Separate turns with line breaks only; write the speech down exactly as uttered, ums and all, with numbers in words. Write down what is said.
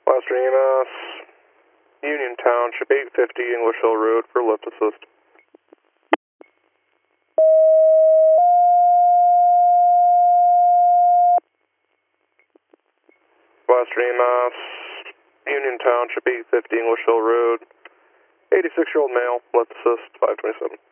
Western E M S, Union Township, eight fifty English Hill Road for lift assist. Western E M S, Union Township, eight fifty English Hill Road, eighty-six-year-old male, lift assist, five twenty-seven.